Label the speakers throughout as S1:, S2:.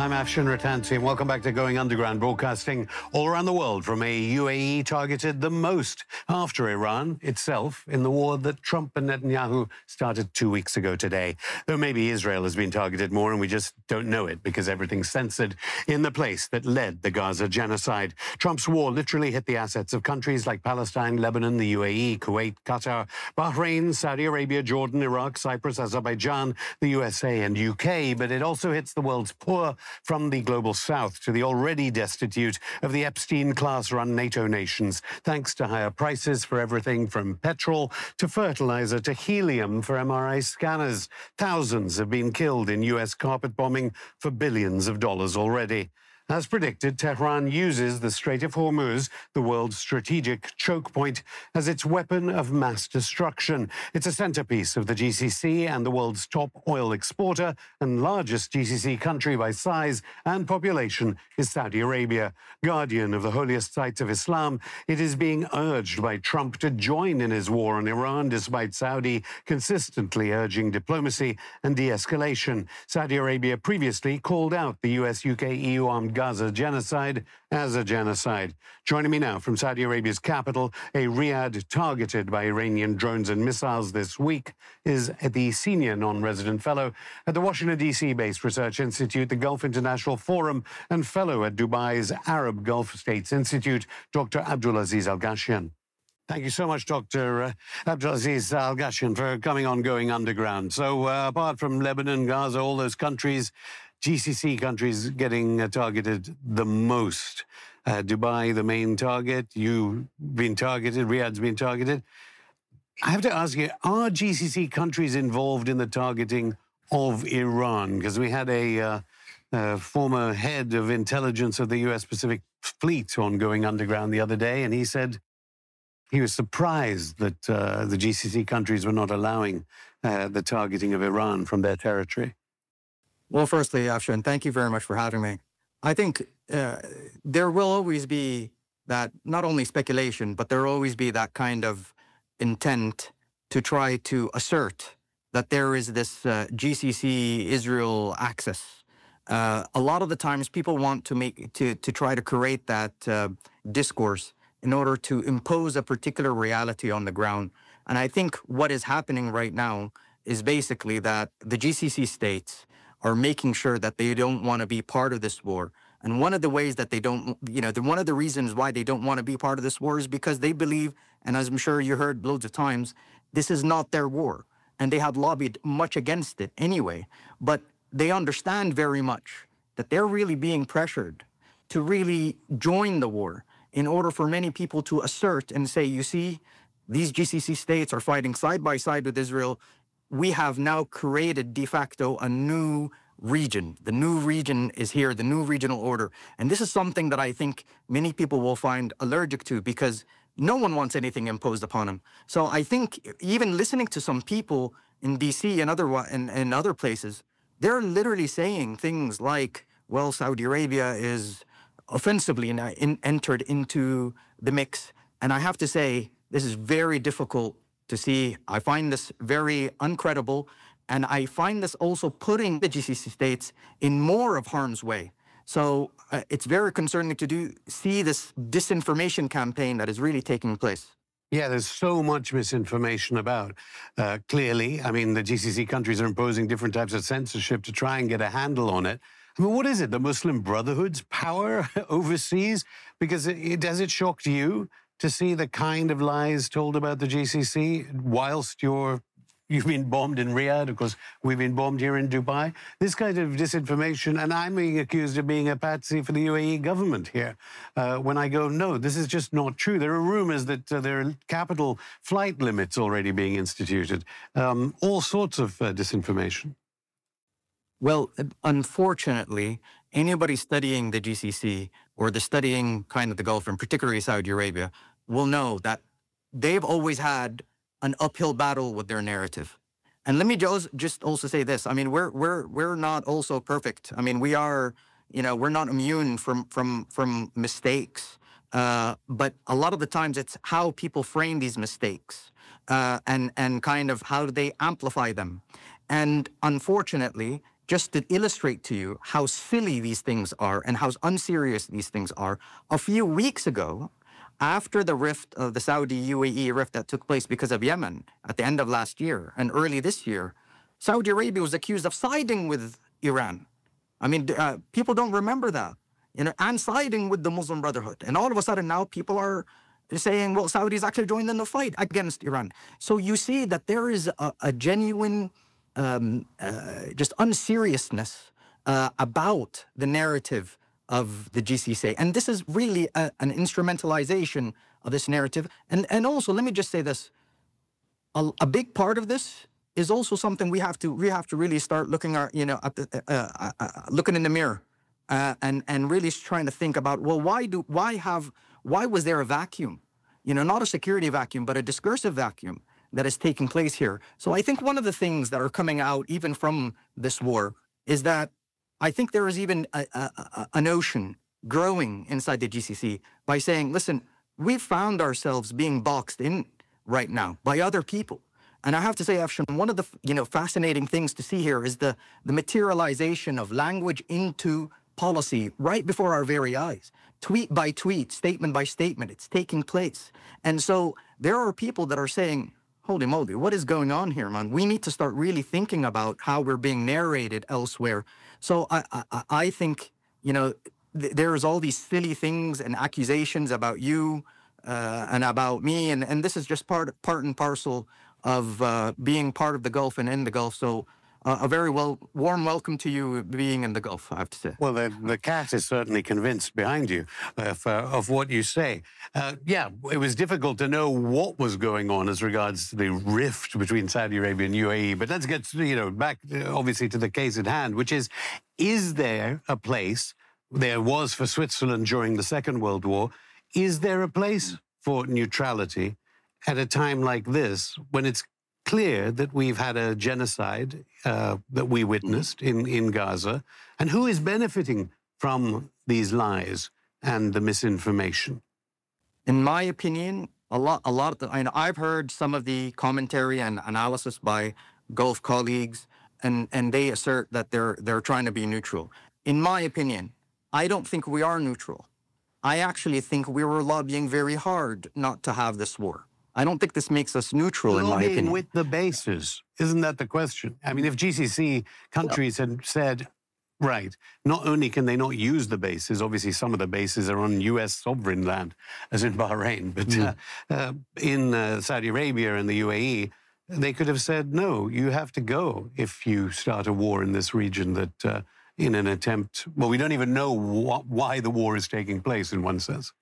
S1: I'm Afshin Rattansi, and welcome back to Going Underground, broadcasting all around the world from a UAE targeted the most after Iran itself in the war that Trump and Netanyahu started 2 weeks ago today. Though maybe Israel has been targeted more and we just don't know it because everything's censored in the place that led the Gaza genocide. Trump's war literally hit the assets of countries like Palestine, Lebanon, the UAE, Kuwait, Qatar, Bahrain, Saudi Arabia, Jordan, Iraq, Cyprus, Azerbaijan, the USA and UK, but it also hits the world's poor, from the global south to the already destitute of the Epstein-class-run NATO nations, thanks to higher prices for everything from petrol to fertilizer to helium for MRI scanners. Thousands have been killed in US carpet bombing for billions of dollars already. As predicted, Tehran uses the Strait of Hormuz, the world's strategic choke point, as its weapon of mass destruction. It's a centerpiece of the GCC and the world's top oil exporter and largest GCC country by size and population is Saudi Arabia. Guardian of the holiest sites of Islam, it is being urged by Trump to join in his war on Iran, despite Saudi consistently urging diplomacy and de-escalation. Saudi Arabia previously called out the US, UK, EU armed Gaza genocide as a genocide. Joining me now from Saudi Arabia's capital, a Riyadh targeted by Iranian drones and missiles this week, is the senior non-resident fellow at the Washington, D.C.-based Research Institute, the Gulf International Forum, and fellow at Dubai's Arab Gulf States Institute, Dr. Abdulaziz Al-Ghashyan. Thank you so much, Dr. Abdulaziz Al-Ghashyan, for coming on Going Underground. So apart from Lebanon, Gaza, all those countries, GCC countries getting targeted the most. Dubai, the main target. You've been targeted. Riyadh's been targeted. I have to ask you, are GCC countries involved in the targeting of Iran? Because we had a former head of intelligence of the U.S. Pacific Fleet on Going Underground the other day, and he said he was surprised that the GCC countries were not allowing the targeting of Iran from their territory.
S2: Well, firstly, Afshin, thank you very much for having me. I think there will always be that, not only speculation, but there will always be that kind of intent to try to assert that there is this GCC-Israel axis. A lot of the times people want to try to create that discourse in order to impose a particular reality on the ground. And I think what is happening right now is basically that the GCC states are making sure that they don't want to be part of this war. And one of the ways that they don't, one of the reasons why they don't want to be part of this war is because they believe, and as I'm sure you heard loads of times, this is not their war. And they have lobbied much against it anyway. But they understand very much that they're really being pressured to really join the war in order for many people to assert and say, you see, these GCC states are fighting side by side with Israel. We have now created de facto a new region. The new region is here, the new regional order. And this is something that I think many people will find allergic to because no one wants anything imposed upon them. So I think even listening to some people in DC and other places, they're literally saying things like, well, Saudi Arabia is offensively entered into the mix. And I have to say, this is very difficult to see. I find this very uncredible, and I find this also putting the GCC states in more of harm's way. So it's very concerning to see this disinformation campaign that is really taking place.
S1: Yeah, there's so much misinformation about. Clearly, I mean, the GCC countries are imposing different types of censorship to try and get a handle on it. I mean, what is it, the Muslim Brotherhood's power overseas? Because does it shock you to see the kind of lies told about the GCC whilst you've been bombed in Riyadh? Of course, we've been bombed here in Dubai. This kind of disinformation, and I'm being accused of being a patsy for the UAE government here. When I go, no, this is just not true. There are rumors that there are capital flight limits already being instituted. All sorts of disinformation.
S2: Well, unfortunately, anybody studying the GCC or studying kind of the Gulf, and particularly Saudi Arabia, will know that they've always had an uphill battle with their narrative. And let me just also say this. I mean, we're not also perfect. I mean, we are, we're not immune from mistakes. But a lot of the times it's how people frame these mistakes and kind of how they amplify them. And unfortunately, just to illustrate to you how silly these things are and how unserious these things are. A few weeks ago, after the rift of the Saudi-UAE rift that took place because of Yemen at the end of last year and early this year, Saudi Arabia was accused of siding with Iran. I mean, people don't remember that, and siding with the Muslim Brotherhood. And all of a sudden now people are saying, well, Saudi's actually joined in the fight against Iran. So you see that there is a genuine just unseriousness about the narrative of the GCC. And this is really an instrumentalization of this narrative. And also, let me just say this, a big part of this is also something we have to really start looking at, looking in the mirror and really trying to think about, well, why was there a vacuum? Not a security vacuum, but a discursive vacuum that is taking place here. So I think one of the things that are coming out even from this war is that I think there is even a notion growing inside the GCC by saying, listen, we've found ourselves being boxed in right now by other people. And I have to say, Afshan, one of the fascinating things to see here is the materialization of language into policy right before our very eyes. Tweet by tweet, statement by statement, it's taking place. And so there are people that are saying, holy moly, what is going on here, man? We need to start really thinking about how we're being narrated elsewhere. So I think, there's all these silly things and accusations about you and about me. And this is just part and parcel of being part of the Gulf and in the Gulf. So a very warm welcome to you being in the Gulf, I have to say.
S1: Well, the cat is certainly convinced behind you of what you say. Yeah, it was difficult to know what was going on as regards to the rift between Saudi Arabia and UAE. But let's get back, obviously, to the case at hand, which is there a place, there was for Switzerland during the Second World War, is there a place for neutrality at a time like this when it's clear that we've had a genocide that we witnessed in Gaza, and who is benefiting from these lies and the misinformation?
S2: In my opinion, I've heard some of the commentary and analysis by Gulf colleagues, and they assert that they're trying to be neutral. In my opinion, I don't think we are neutral. I actually think we were lobbying very hard not to have this war. I don't think this makes us neutral, in my opinion.
S1: With the bases, isn't that the question? I mean, if GCC countries had said, right, not only can they not use the bases, obviously some of the bases are on U.S. sovereign land, as in Bahrain, but in Saudi Arabia and the UAE, they could have said, no, you have to go if you start a war in this region that in an attempt, well, we don't even know why the war is taking place in one sense.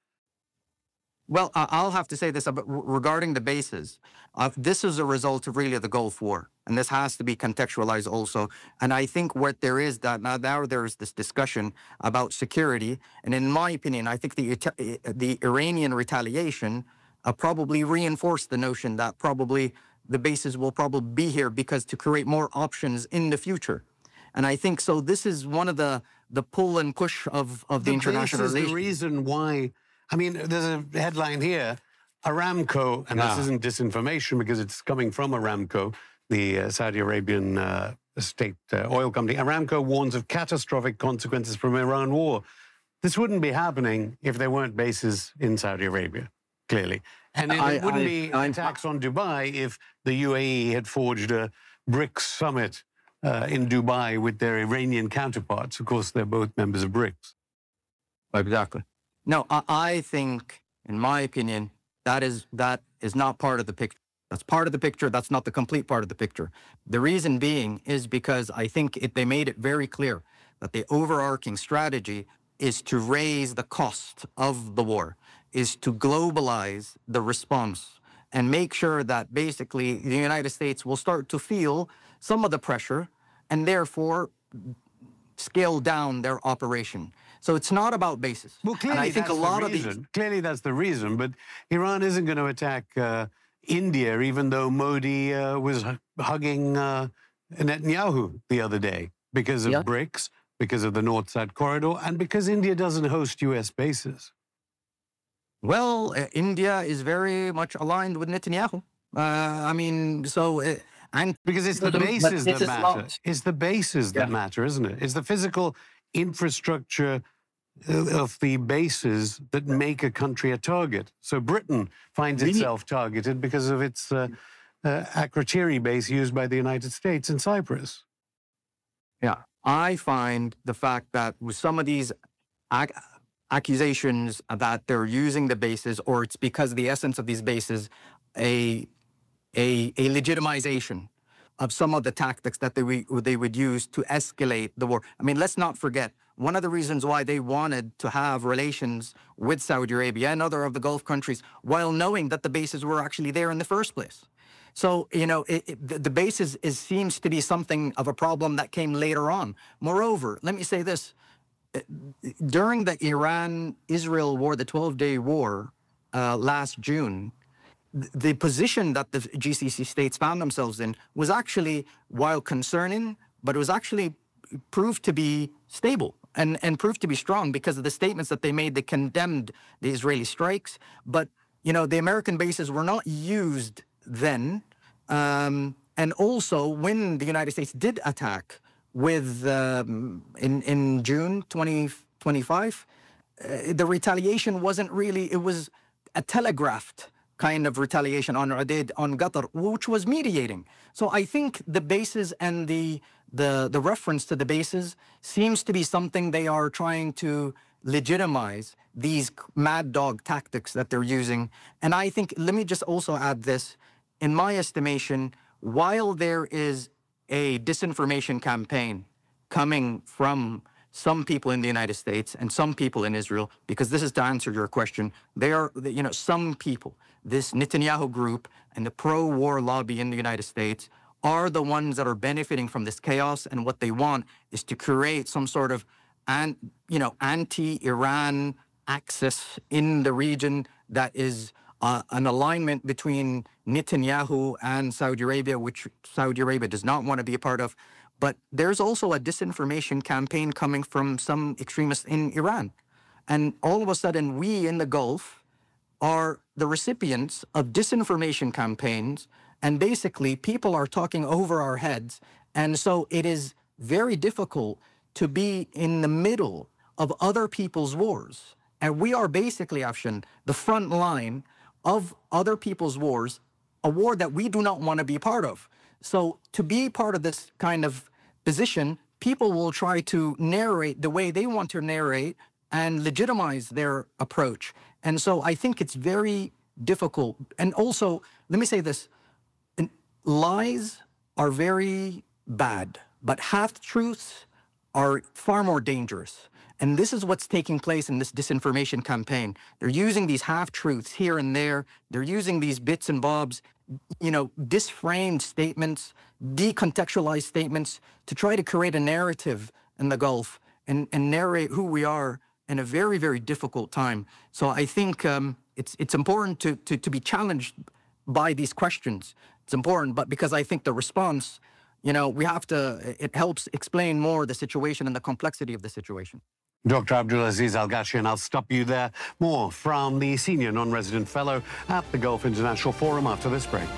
S2: Well, I'll have to say this regarding the bases. This is a result of really the Gulf War, and this has to be contextualized also. And I think what there is that now there's this discussion about security, and in my opinion, I think the Iranian retaliation probably reinforced the notion that probably the bases will probably be here because to create more options in the future. And I think so. This is one of the pull and push of the international relations.
S1: This is the reason why. I mean, there's a headline here, Aramco, and this isn't disinformation because it's coming from Aramco, the Saudi Arabian state oil company. Aramco warns of catastrophic consequences from Iran war. This wouldn't be happening if there weren't bases in Saudi Arabia, clearly. And it wouldn't be attacks on Dubai if the UAE had forged a BRICS summit in Dubai with their Iranian counterparts. Of course, they're both members of BRICS.
S2: Exactly. No, I think, in my opinion, that is not part of the picture. That's part of the picture. That's not the complete part of the picture. The reason being is because I think they made it very clear that the overarching strategy is to raise the cost of the war, is to globalize the response and make sure that basically the United States will start to feel some of the pressure and therefore scale down their operation. So it's not about bases.
S1: Well, clearly, and I think clearly that's the reason. But Iran isn't going to attack India, even though Modi was hugging Netanyahu the other day because of BRICS, because of the North-South corridor, and because India doesn't host U.S. bases.
S2: Well, India is very much aligned with Netanyahu. And
S1: Because it's the
S3: But
S1: bases
S3: this
S1: that
S3: is
S1: matter.
S3: not.
S1: It's the bases that
S3: Yeah.
S1: matter, isn't it? It's the physical infrastructure of the bases that make a country a target. So Britain finds
S3: We need-
S1: itself targeted because of its Akrotiri base used by the United States in Cyprus.
S2: yeah, I find the fact that with some of these accusations that they're using the bases, or it's because of the essence of these bases, a legitimization of some of the tactics that they would use to escalate the war. I mean, let's not forget, one of the reasons why they wanted to have relations with Saudi Arabia and other of the Gulf countries, while knowing that the bases were actually there in the first place. So, you know, the bases seems to be something of a problem that came later on. Moreover, let me say this. During the Iran-Israel war, the 12-day war last June, the position that the GCC states found themselves in was actually, while concerning, but it was actually proved to be stable and proved to be strong because of the statements that they made. They condemned the Israeli strikes, but, you know, the American bases were not used then. And also, when the United States did attack with in June 2025, the retaliation wasn't really, it was a telegraphed kind of retaliation on Udeid, on Qatar, which was mediating. So I think the bases and the reference to the bases seems to be something they are trying to legitimize these mad dog tactics that they're using. And I think, let me just also add this, in my estimation, while there is a disinformation campaign coming from some people in the United States and some people in Israel, because this is to answer your question, they are, you know, some people, this Netanyahu group and the pro-war lobby in the United States are the ones that are benefiting from this chaos, and what they want is to create some sort of, anti-Iran axis in the region that is an alignment between Netanyahu and Saudi Arabia, which Saudi Arabia does not want to be a part of. But there's also a disinformation campaign coming from some extremists in Iran. And all of a sudden, we in the Gulf are the recipients of disinformation campaigns. And basically, people are talking over our heads. And so it is very difficult to be in the middle of other people's wars. And we are basically, Afshan, the front line of other people's wars, a war that we do not want to be part of. So to be part of this kind of position, people will try to narrate the way they want to narrate and legitimize their approach. And so I think it's very difficult. And also, let me say this, lies are very bad, but half-truths are far more dangerous. And this is what's taking place in this disinformation campaign. They're using these half-truths here and there. They're using these bits and bobs, you know, disframed statements, decontextualized statements to try to create a narrative in the Gulf and narrate who we are in a very, very difficult time. So I think it's important to be challenged by these questions. It's important, but because I think the response, you know, it helps explain more the situation and the complexity of the situation.
S1: Dr. Abdulaziz Al-Gashien, I'll stop you there. More from the Senior Non-Resident Fellow at the Gulf International Forum after this break.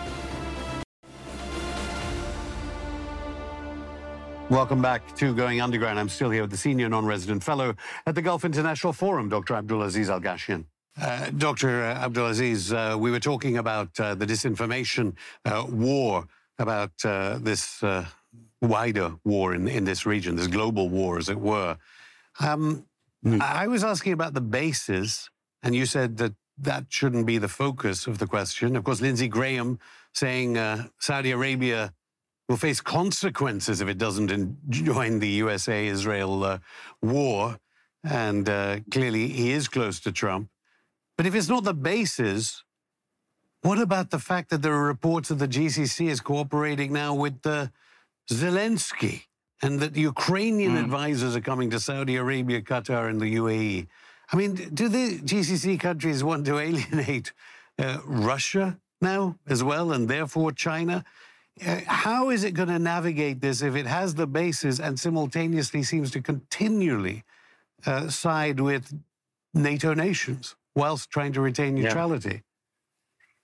S1: Welcome back to Going Underground. I'm still here with the Senior Non-Resident Fellow at the Gulf International Forum, Dr. Abdulaziz Al-Gashien. Dr. Abdulaziz, we were talking about the disinformation war, about this wider war in this region, this global war, as it were. I was asking about the bases, and you said that shouldn't be the focus of the question. Of course, Lindsey Graham saying Saudi Arabia will face consequences if it doesn't join the USA-Israel war, and clearly he is close to Trump. But if it's not the bases, what about the fact that there are reports that the GCC is cooperating now with Zelensky, and that Ukrainian advisors are coming to Saudi Arabia, Qatar, and the UAE? I mean, do the GCC countries want to alienate Russia now as well, and therefore China? How is it going to navigate this if it has the bases and simultaneously seems to continually side with NATO nations whilst trying to retain neutrality?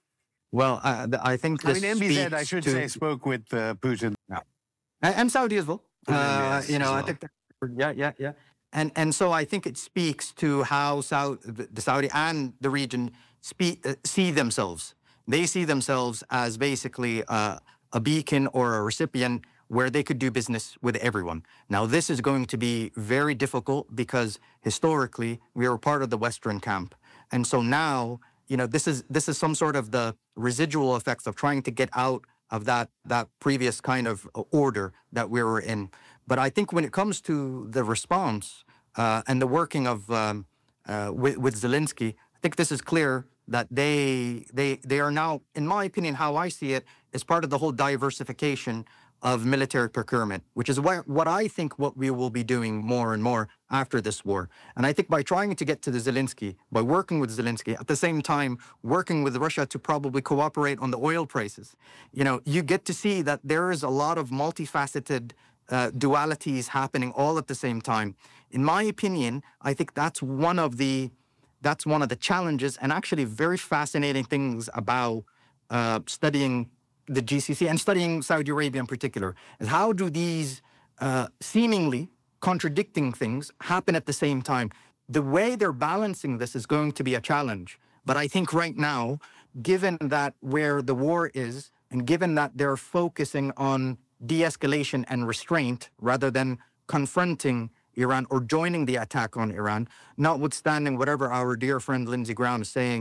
S2: Well, I think
S1: I
S2: this
S1: mean, MBZ, I
S2: speaks
S1: should
S2: to
S1: say, spoke with Putin.
S2: and Saudi as well.
S1: Yes,
S2: You know,
S1: as
S2: I
S1: well.
S2: think yeah. And so I think it speaks to how the Saudi and the region see themselves. They see themselves as basically a beacon or a recipient where they could do business with everyone. Now, this is going to be very difficult because historically we were part of the Western camp, and so now, you know, this is some sort of the residual effects of trying to get out of that previous kind of order that we were in. But I think when it comes to the response and the working of with Zelensky, I think this is clear that they are now, in my opinion, how I see it, is part of the whole diversification of military procurement, which is what I think what we will be doing more and more after this war. And I think by trying to get to the Zelensky, by working with Zelensky, at the same time working with Russia to probably cooperate on the oil prices, you know, you get to see that there is a lot of multifaceted dualities happening all at the same time. In my opinion, I think that's one of the challenges and actually very fascinating things about studying the GCC and studying Saudi Arabia in particular, is how do these seemingly contradicting things happen at the same time? The way they're balancing this is going to be a challenge. But I think right now, given that where the war is, and given that they're focusing on de-escalation and restraint rather than confronting Iran or joining the attack on Iran, notwithstanding whatever our dear friend Lindsey Graham is saying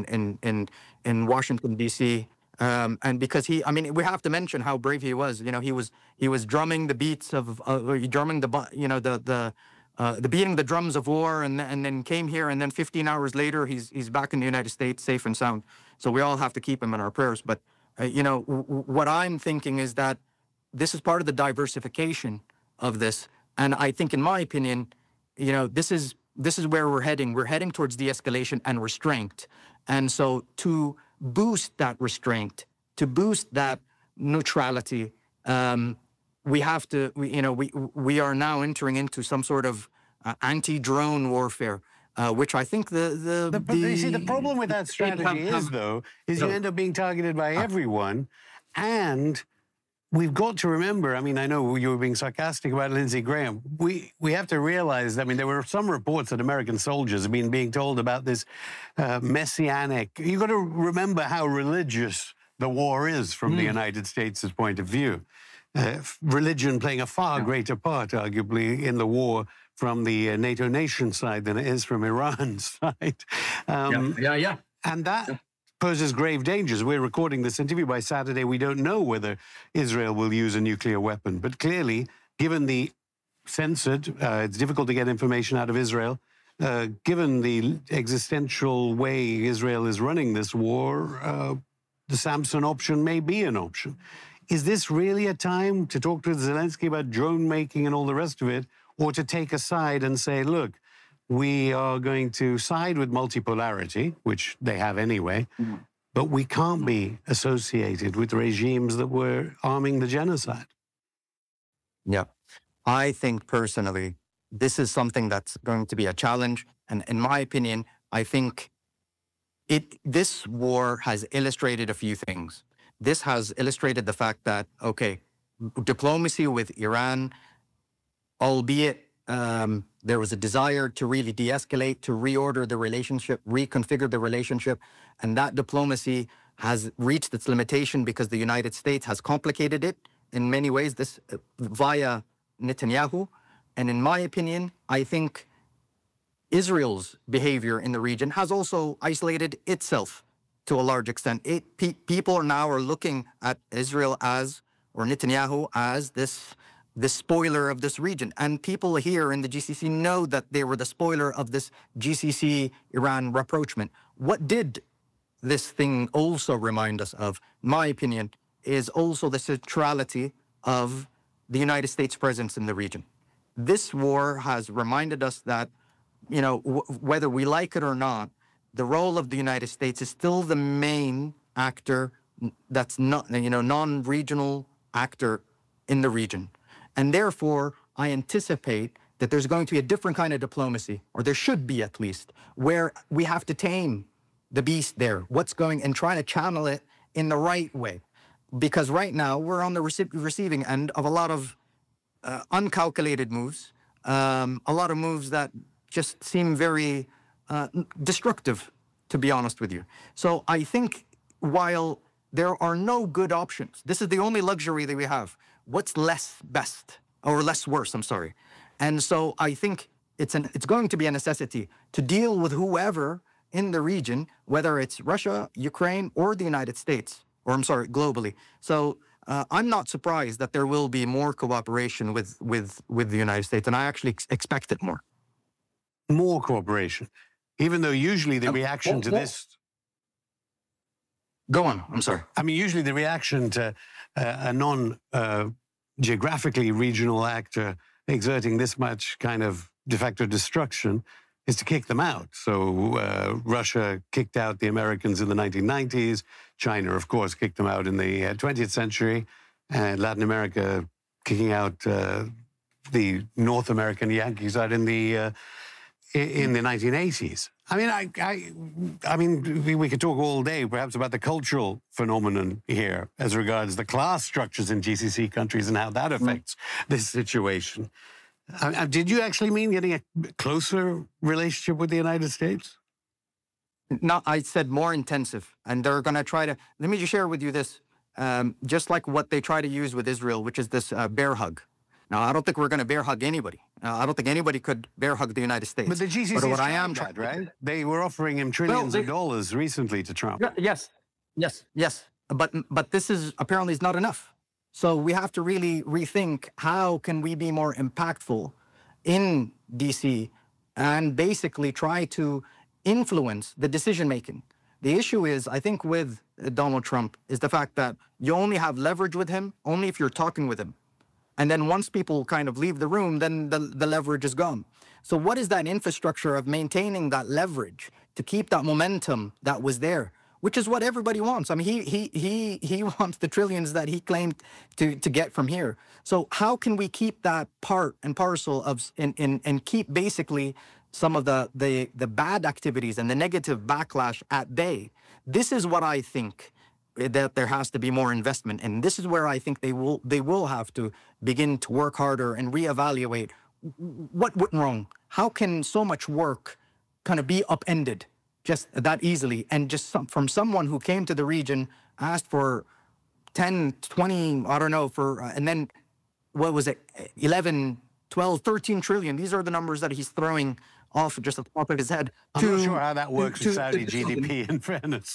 S2: in Washington, D.C., and because I mean, we have to mention how brave he was. You know, he was drumming the beats of drumming the beating the drums of war, and then came here, and then 15 hours later, he's back in the United States, safe and sound. So we all have to keep him in our prayers. But you know, what I'm thinking is that this is part of the diversification of this, and I think, in my opinion, you know, this is where we're heading. We're heading towards de-escalation and restraint, and so to boost that restraint, to boost that neutrality, we have to, we are now entering into some sort of anti-drone warfare, which I think
S1: You see, the problem with that strategy is you end up being targeted by everyone, and we've got to remember, I mean, I know you were being sarcastic about Lindsey Graham. We have to realize, I mean, there were some reports that American soldiers have been being told about this messianic. You've got to remember how religious the war is from the United States' point of view. Religion playing a far greater part, arguably, in the war from the NATO nation side than it is from Iran's side. And that poses grave dangers. We're recording this interview by Saturday. We don't know whether Israel will use a nuclear weapon. But clearly, given the censored, it's difficult to get information out of Israel, given the existential way Israel is running this war, the Samson option may be an option. Is this really a time to talk to Zelensky about drone making and all the rest of it, or to take a side and say, look, we are going to side with multipolarity, which they have anyway, but we can't be associated with regimes that were arming the genocide?
S2: Yeah. I think personally, this is something that's going to be a challenge. And in my opinion, I think this war has illustrated a few things. This has illustrated the fact that, okay, diplomacy with Iran, albeit there was a desire to really de-escalate, to reorder the relationship, reconfigure the relationship, and that diplomacy has reached its limitation because the United States has complicated it in many ways, this via Netanyahu. And in my opinion, I think Israel's behavior in the region has also isolated itself to a large extent. People now are looking at Israel as, or Netanyahu as, the spoiler of this region. And people here in the GCC know that they were the spoiler of this GCC-Iran rapprochement. What did this thing also remind us of, in my opinion, is also the centrality of the United States' presence in the region. This war has reminded us that, you know, whether we like it or not, the role of the United States is still the main actor that's not, you know, non-regional actor in the region. And therefore, I anticipate that there's going to be a different kind of diplomacy, or there should be at least, where we have to tame the beast there. What's going, and trying to channel it in the right way. Because right now we're on the receiving end of a lot of uncalculated moves, a lot of moves that just seem very destructive, to be honest with you. So I think while there are no good options, this is the only luxury that we have. What's less best or less worse? I'm sorry. And so I think it's going to be a necessity to deal with whoever in the region, whether it's Russia, Ukraine, or the United States, or I'm sorry, globally. So I'm not surprised that there will be more cooperation with the United States, and I actually expect it more.
S1: More cooperation, even though usually the reaction to this.
S2: Go on. I'm sorry.
S1: I mean, usually the reaction to a non-geographically regional actor exerting this much kind of de facto destruction is to kick them out. So Russia kicked out the Americans in the 1990s. China, of course, kicked them out in the 20th century. And Latin America kicking out the North American Yankees out in the 1980s. I mean, we could talk all day, perhaps, about the cultural phenomenon here as regards the class structures in GCC countries and how that affects this situation. Did you actually mean getting a closer relationship with the United States?
S2: No, I said more intensive. And they're going to try to... Let me just share with you this. Just like what they try to use with Israel, which is this bear hug. Now, I don't think we're going to bear hug anybody. I don't think anybody could bear hug the United States.
S1: But the GCC is trying that, right? They were offering him trillions of dollars recently to Trump.
S2: Yes. But this is apparently is not enough. So we have to really rethink how can we be more impactful in DC and basically try to influence the decision making. The issue is, I think, with Donald Trump is the fact that you only have leverage with him only if you're talking with him. And then once people kind of leave the room, then the leverage is gone. So what is that infrastructure of maintaining that leverage to keep that momentum that was there, which is what everybody wants? I mean, he wants the trillions that he claimed to get from here. So how can we keep that part and parcel of and keep basically some of the bad activities and the negative backlash at bay? This is what I think that there has to be more investment, and this is where I think they will have to begin to work harder and reevaluate what went wrong. How can so much work kind of be upended just that easily, and just from someone who came to the region, asked for 10, 20, I don't know, and then what was it, 11, 12, 13 trillion. These are the numbers that he's throwing off just at the top of his head.
S1: I'm not sure how that works with Saudi GDP, in fairness.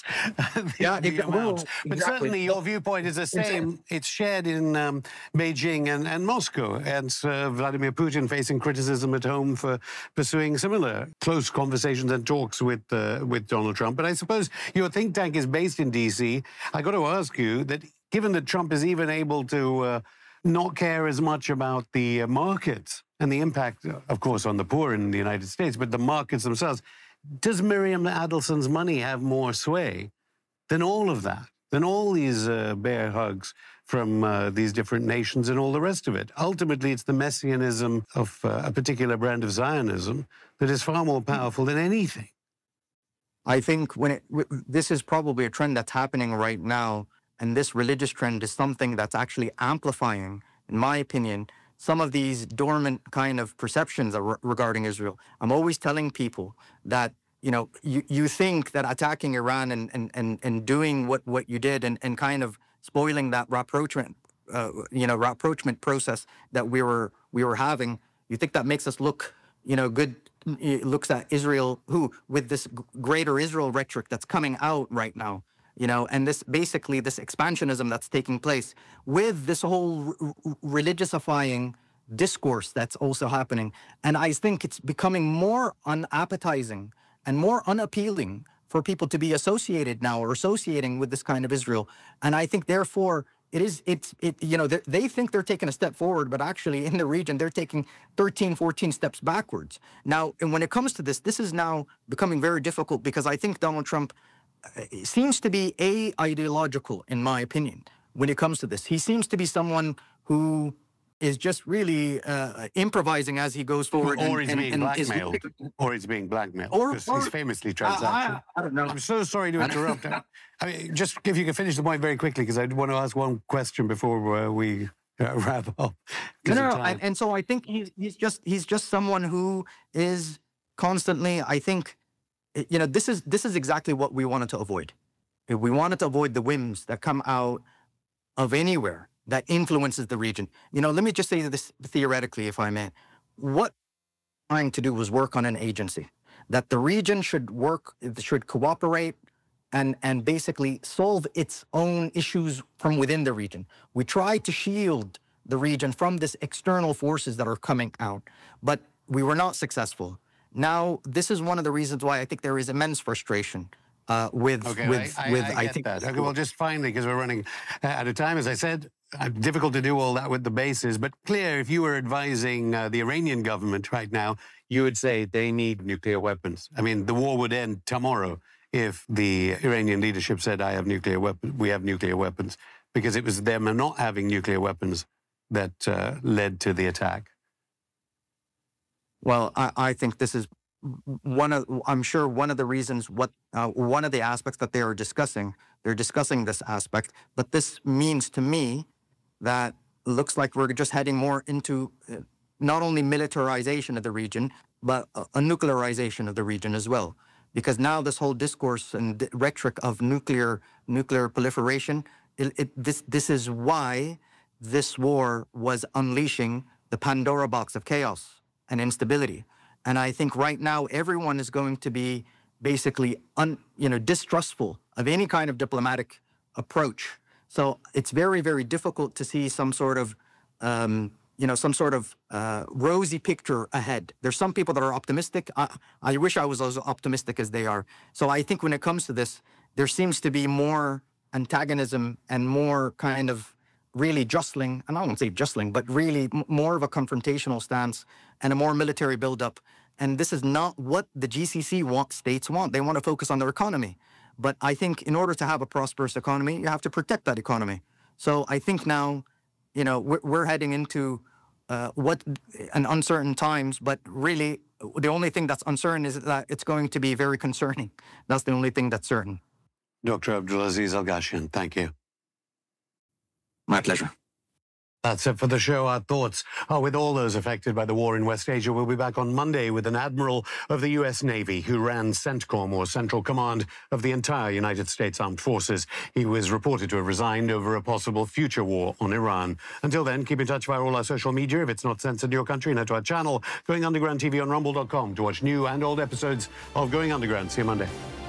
S1: But certainly your viewpoint is the same. It's shared in Beijing and Moscow. And Vladimir Putin facing criticism at home for pursuing similar close conversations and talks with Donald Trump. But I suppose your think tank is based in D.C. I got to ask you that given that Trump is even able to not care as much about the markets and the impact, of course, on the poor in the United States, but the markets themselves, does Miriam Adelson's money have more sway than all of that, than all these bear hugs from these different nations and all the rest of it? Ultimately, it's the messianism of a particular brand of Zionism that is far more powerful than anything.
S2: I think this is probably a trend that's happening right now, and this religious trend is something that's actually amplifying, in my opinion, some of these dormant kind of perceptions regarding Israel. I'm always telling people that, you think that attacking Iran and doing what you did and kind of spoiling that rapprochement process that we were having, you think that makes us look, good. It looks at Israel, with this greater Israel rhetoric that's coming out right now, and this expansionism that's taking place with this whole religiousifying discourse that's also happening. And I think it's becoming more unappetizing and more unappealing for people to be associated now or associating with this kind of Israel. And I think, therefore, they think they're taking a step forward, but actually in the region, they're taking 13, 14 steps backwards. Now, and when it comes to this is now becoming very difficult because I think Donald Trump seems to be ideological, in my opinion, when it comes to this. He seems to be someone who is just really improvising as he goes forward.
S1: Or he's being blackmailed. Or he's being blackmailed. Because he's famously transactional.
S2: I don't know.
S1: I'm so sorry to interrupt. I mean, just if you could finish the point very quickly, because I want to ask one question before we wrap up.
S2: No. And so I think he's just someone who is constantly, I think, you know, this is exactly what we wanted to avoid. We wanted to avoid the whims that come out of anywhere that influences the region. You know, let me just say this theoretically, if I may. What I'm trying to do was work on an agency that the region should cooperate and basically solve its own issues from within the region. We try to shield the region from this external forces that are coming out, but we were not successful. Now, this is one of the reasons why I think there is immense frustration I think
S1: that. Okay, well, just finally, because we're running out of time, as I said, difficult to do all that with the bases, but clear, if you were advising the Iranian government right now, you would say they need nuclear weapons. I mean, the war would end tomorrow if the Iranian leadership said, we have nuclear weapons, because it was them not having nuclear weapons that led to the attack.
S2: Well, I think this is I'm sure one of the reasons, one of the aspects that they're discussing this aspect, but this means to me that it looks like we're just heading more into not only militarization of the region, but a nuclearization of the region as well. Because now this whole discourse and rhetoric of nuclear proliferation, this is why this war was unleashing the Pandora box of chaos and instability. And I think right now everyone is going to be basically distrustful of any kind of diplomatic approach. So it's very, very difficult to see some sort of rosy picture ahead. There's some people that are optimistic. I wish I was as optimistic as they are. So I think when it comes to this, there seems to be more antagonism and more kind of really jostling, and I won't say jostling, but really more of a confrontational stance and a more military buildup. And this is not what the GCC states want. They want to focus on their economy. But I think in order to have a prosperous economy, you have to protect that economy. So I think now, we're heading into uncertain times, but really the only thing that's uncertain is that it's going to be very concerning. That's the only thing that's certain.
S1: Dr. Abdulaziz Al-Gashyan, thank you.
S2: My pleasure.
S1: That's it for the show. Our thoughts are with all those affected by the war in West Asia. We'll be back on Monday with an admiral of the U.S. Navy who ran CENTCOM, or Central Command of the entire United States Armed Forces. He was reported to have resigned over a possible future war on Iran. Until then, keep in touch via all our social media. If it's not censored in your country, head to our channel, Going Underground TV on Rumble.com, to watch new and old episodes of Going Underground. See you Monday.